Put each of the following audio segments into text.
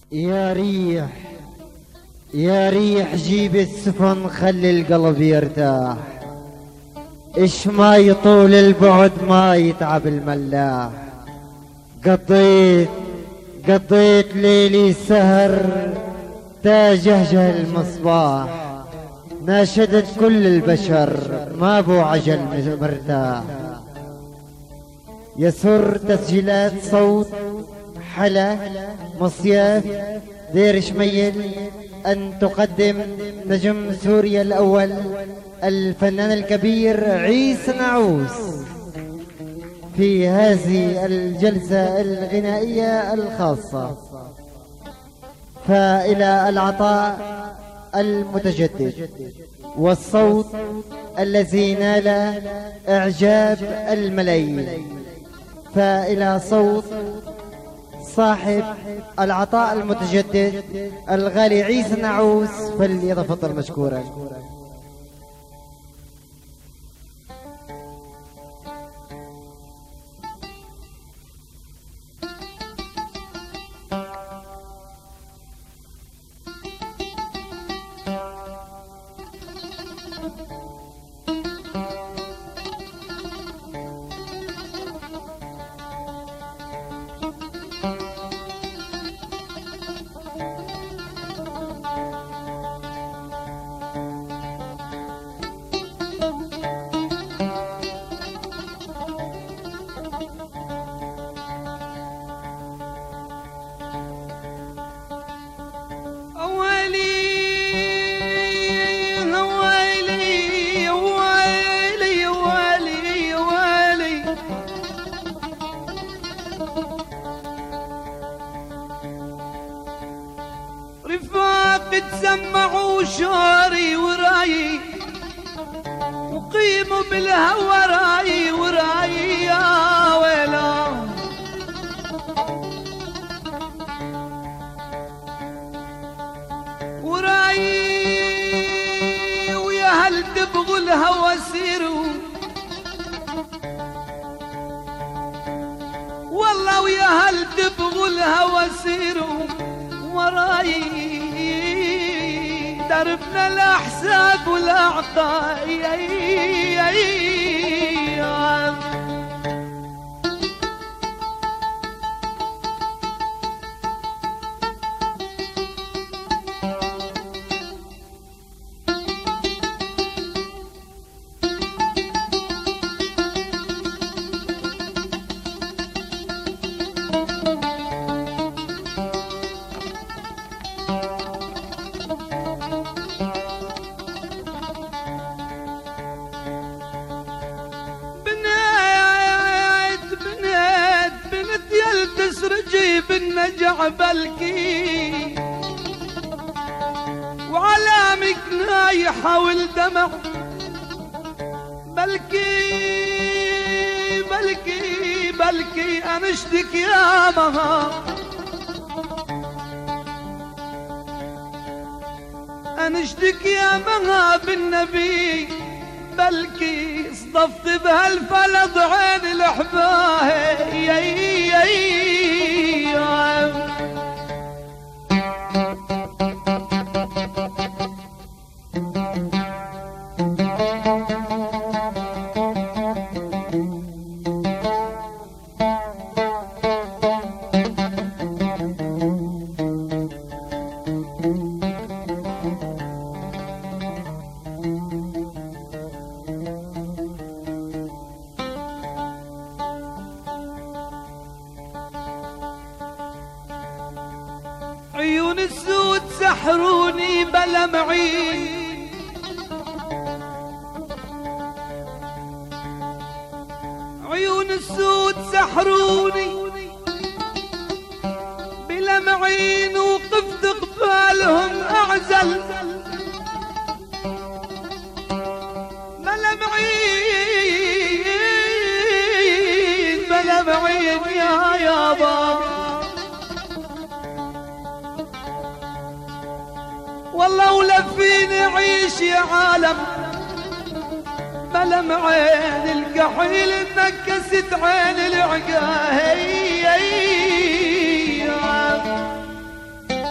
يا ريح يا ريح جيب السفن خلي القلب يرتاح، ايش ما يطول البعد ما يتعب الملاح. قضيت ليلي سهر تاجهجه المصباح، ناشدت كل البشر ما بو عجل مرتاح. يسر تسجيلات صوت حلا مصياف دير شميل أن تقدم نجم سوريا الأول الفنان الكبير عيسى نعوس في هذه الجلسة الغنائية الخاصة. فإلى العطاء المتجدد والصوت الذي نال إعجاب الملايين، فإلى صوت صاحب العطاء المتجدد الغالي عيسى نعوس، فليتفضل مشكورا. رفاق تسمعوا شعري وراي وقيموا بالهوى راي وراي يا ويلا. وراي ويا هل تبغوا الهوى سيروا والله، ويا هل تبغوا الهوى سيروا وراي. دربنا لا حساب ولا عطاء بالنجع بلكي وعلامك نايحة والدمع بلكي أنشدك يا مها، أنشدك يا مها بالنبي بلكي صدفت بهالفلض عين الحباهي. عيون السود سحروني بلا معين، عيون السود سحروني بلا معين، وقفت قبالهم أعزل بلا معين يا بابا. والله ولفيني عيش يا عالم بلا عين الكحيل نكست عين العقا.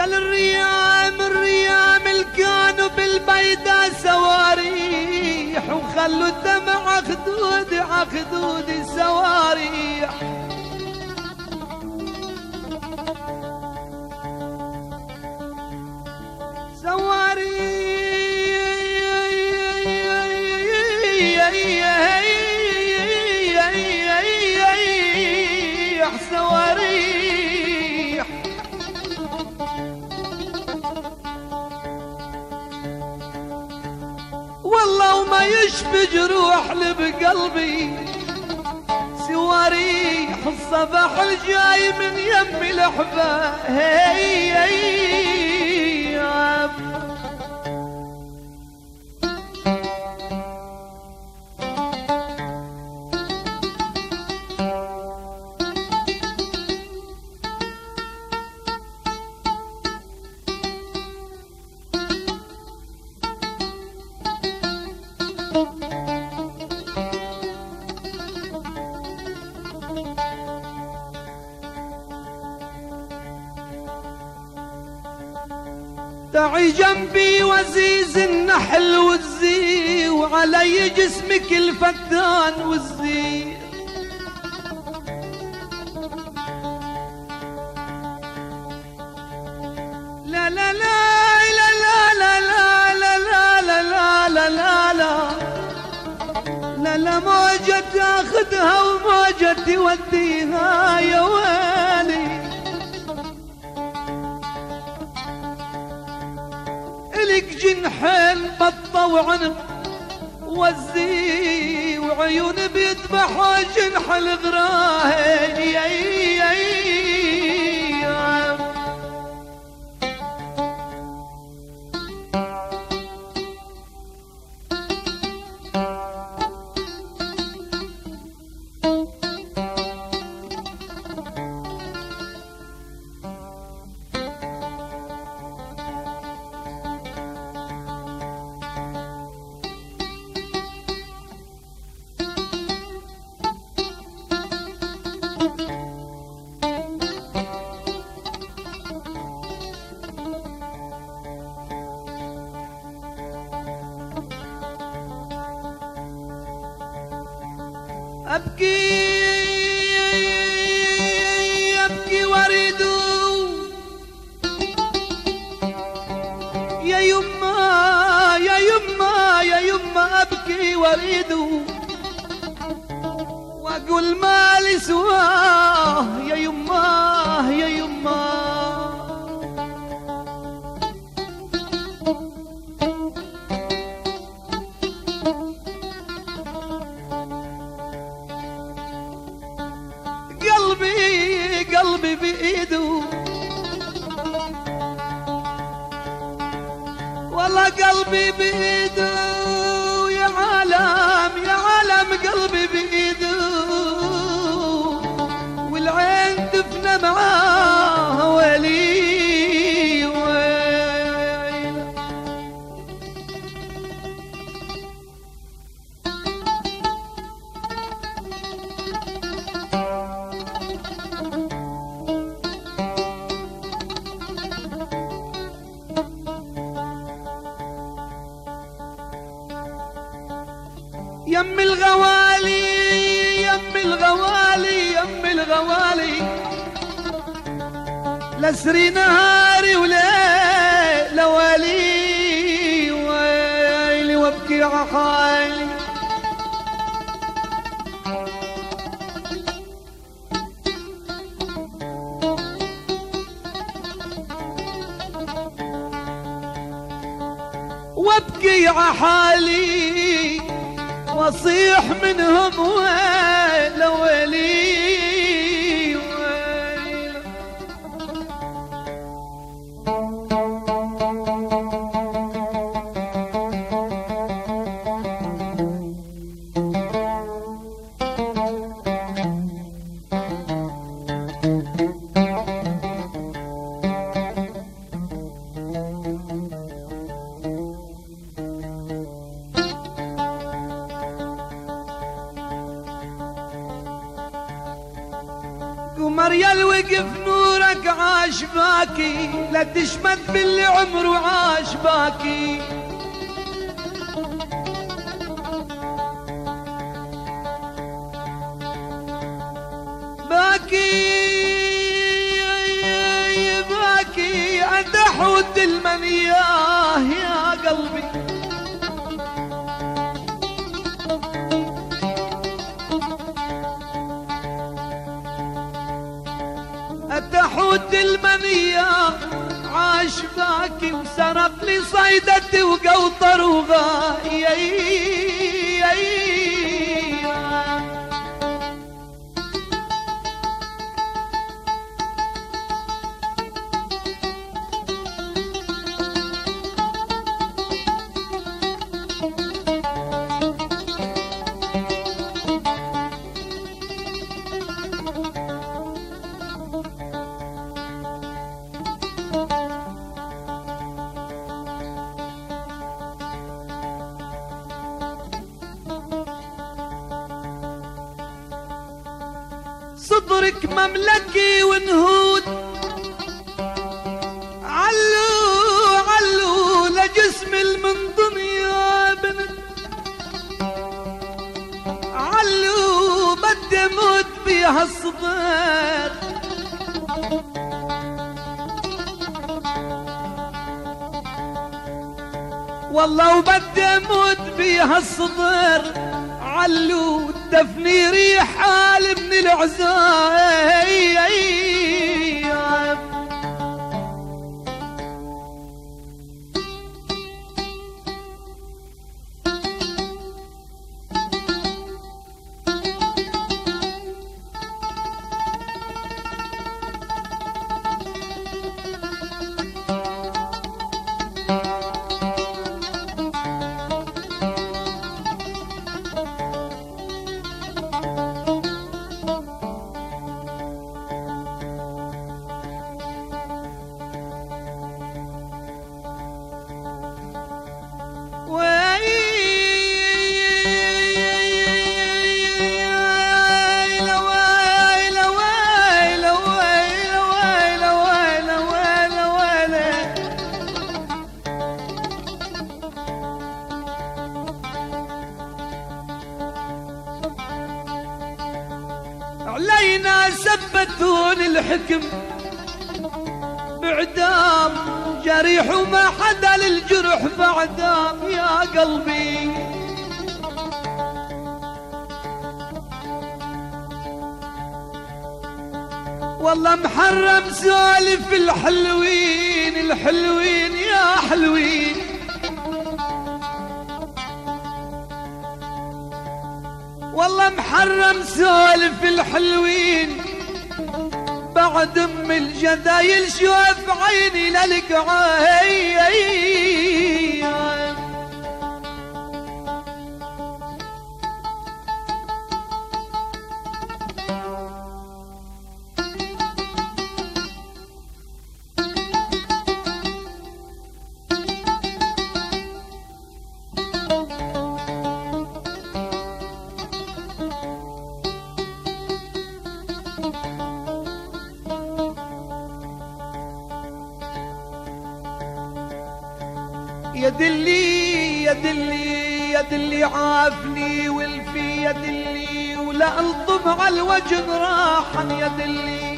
قال الريام اللي كانوا بالبيدا سواريح، وخلوا الدمع خدود سواريح. سواريح والله وما يشفي جروح اللي بقلبي، سواريح الصباح الجاي من يم الأحباب. تعي جنبي وزيز النحل والزي، وعلي جسمك الفتان والزي. لا لا لا لا لا لا لا لا لا لا لا لا لا لا موجة تاخدها وموجة توديها يا ويلي. لك جنحين بطة وعنب وزي، وعيون بيذبحوا جنح الغراهين. أبكي وريد يا يما يا يما يا يما، أبكي وريد وأقول ما لي سواه يا يما يا يما. قلبي بإيده والله، قلبي بإيده يا عالم قلبي بإيده، والعين تفنى معاه ويلي. يم الغوالي يم الغوالي يم الغوالي، لسري نهاري وليل لوالي ويلي، وابكي عحالي. وابكي عحالي واصيح منهم ويل ويلي ويل. قمر يا الوقف نور عمرك عاش باكي، لا تشمت باللي عمره عاش باكي. باكي باكي أدحود المنياه يا قلبي. أتحود المنياه عاش باكي وسرق لي صيدتي وقوطر وغاي. صدرك مملكي ونهود، علو علو لجسم من دنيا بنت، علو بدي اموت بيها الصدر. والله وبدي اموت بيها الصدر، علو دفني ريح حال من العزايم. علينا ثبتون الحكم بعدام جريح وما حدا للجرح بعدام يا قلبي. والله محرم سالف الحلوين الحلوين يا حلوين. والله محرم سالف الحلوين، بعد ام الجدايل شوف عيني للقعاي. يدلي يدلي يدلي عافني والفي يدلي ولا الطم على الوجه راحا يدلي.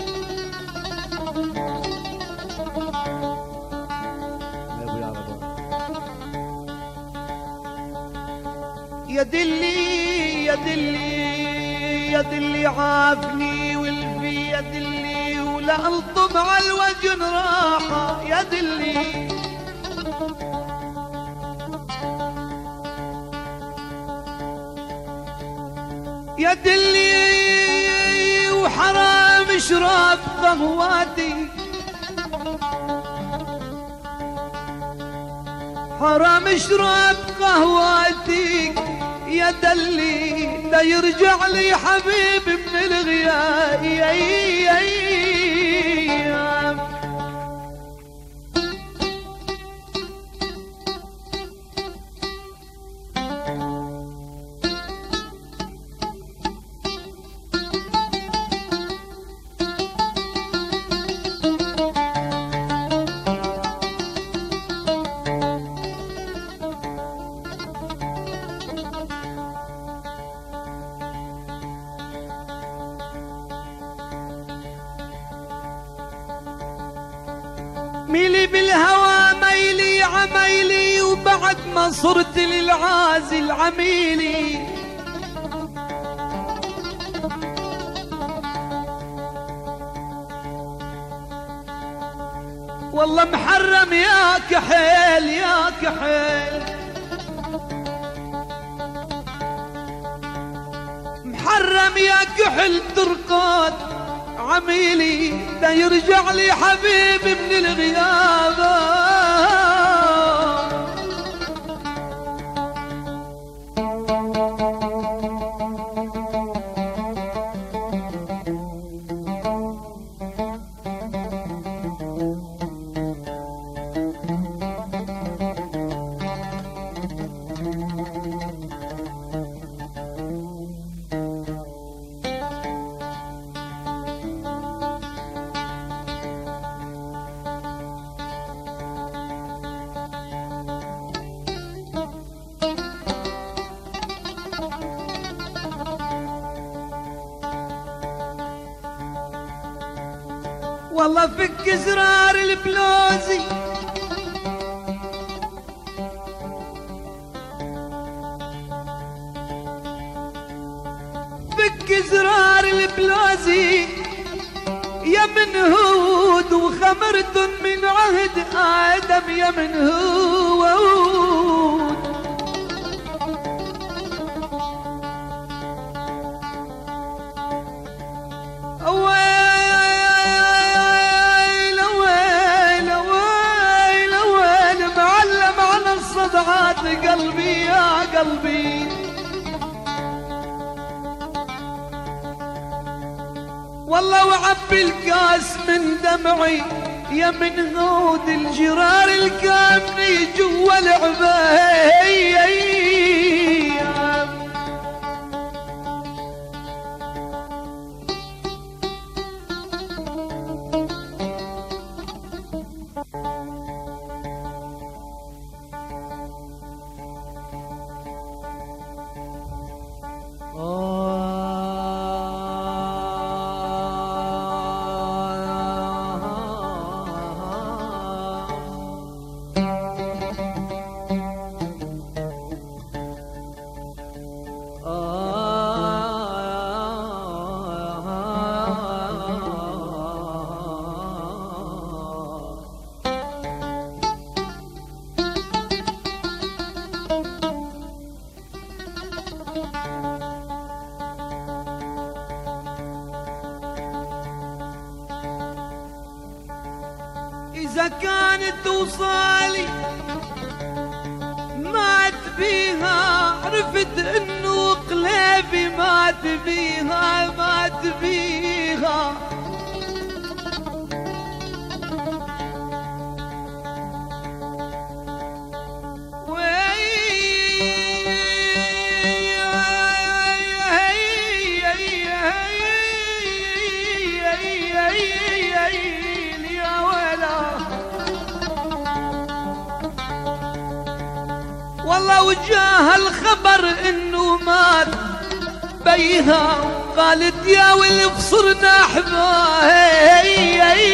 يدلي يدلي يدلي عافني والفي يدلي ولا الطم على الوجه راحا يدلي. يدلي وحرام شراب قهواتي، حرام شراب قهواتي يدلي لا يرجع لي حبيب من الغياب. ميلي بالهوى ميلي عميلي، وبعد ما صرت للعازل عميلي. والله محرم يا كحيل يا كحيل، محرم يا كحل ترقد عميلي، دا يرجع لي حبيبي من الغيابة. والله فك زرار البلوزي، فك زرار البلوزي يا من هود، وخمرت من عهد آدم يا من هود. قلبي يا قلبي، والله وعبي الكاس من دمعي يا من هود، الجرار الكامني جوا العباية. إذا كانت توصالي مات بيها، عرفت إنه قلبي مات بيها مات بيها. والله وجاه الخبر انه مات بيها، قالت يا ولي بصرنا احباب.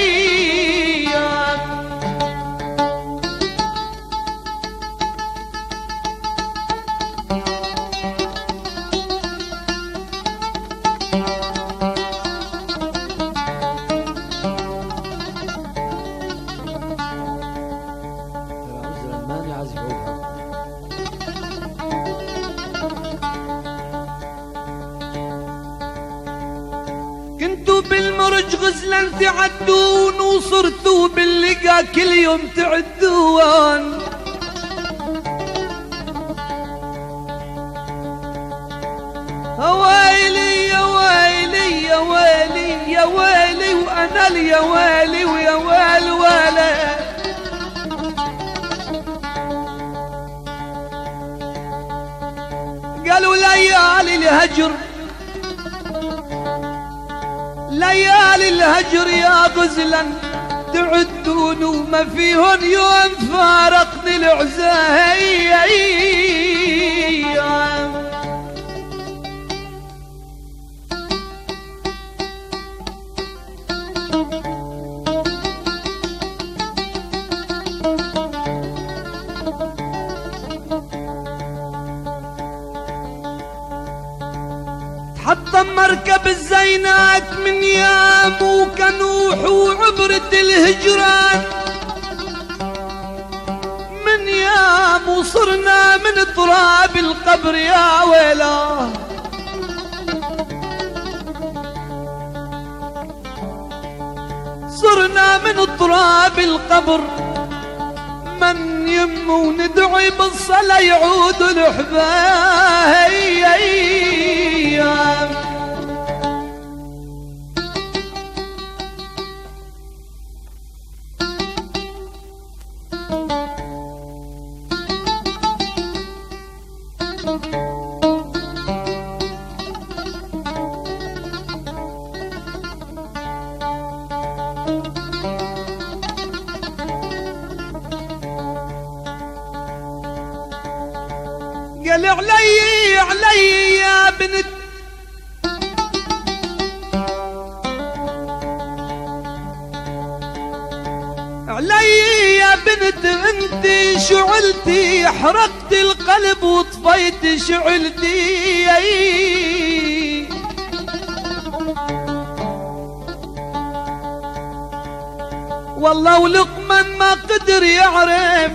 كنتوا بالمرج غزلا تعدون، وصرتوا باللقا كل يوم تعدون. ويلي يا ويلي يا ويلي يا ويلي، وانا يا ويلي ويا ويلي ويلي. قالوا ليالي الهجر ليالي الهجر يا غزلا تعدون، وما فيهن يوم فارقني العزايم. بالزينات من يام وكنوح وعبرة الهجران، من يام وصرنا من تراب القبر يا ويلاه. صرنا من تراب القبر من يم وندعي بالصلاة يعود الحبايب. قال علي يا بنت علي يا بنت انت شعلتي، حرقت القلب وطفيت شعلتي. والله ولقمن ما قدر يعرف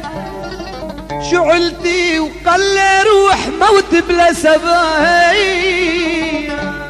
شعلتي وقال لي روح موت بلا سبايا.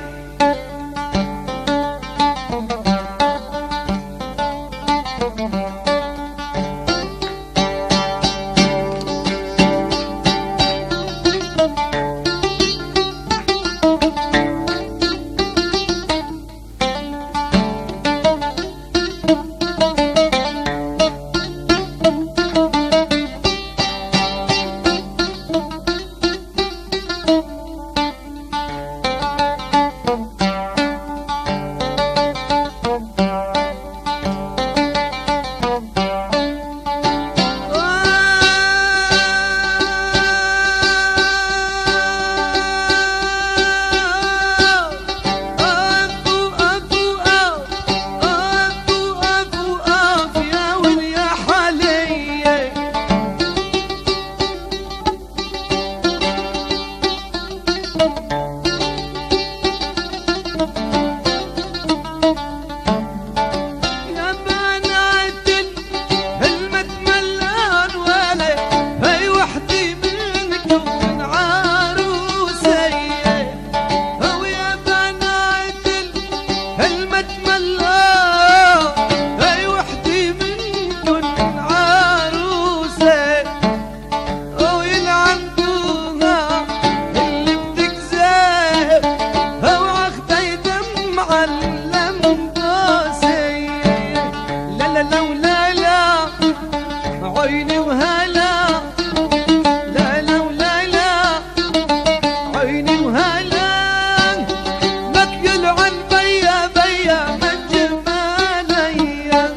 عيني وهلا لا لا ولا لا عيني وهلا نقل عن بيا بيا من جماليا.